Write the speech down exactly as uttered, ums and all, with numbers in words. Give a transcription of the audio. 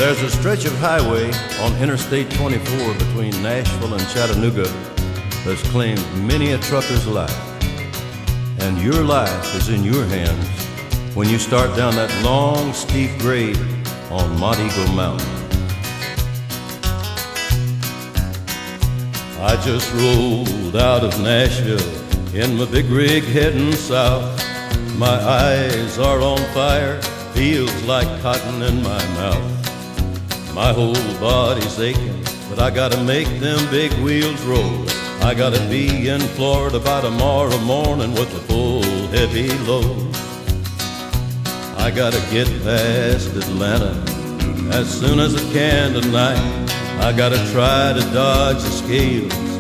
There's a stretch of highway on Interstate twenty-four between Nashville and Chattanooga that's claimed many a trucker's life. And your life is in your hands when you start down that long, steep grade on Montego Mountain. I just rolled out of Nashville in my big rig heading south. My eyes are on fire, feels like cotton in my mouth. My whole body's aching, but I gotta make them big wheels roll. I gotta be in Florida by tomorrow morning with a full heavy load. I gotta get past Atlanta as soon as I can tonight. I gotta try to dodge the scales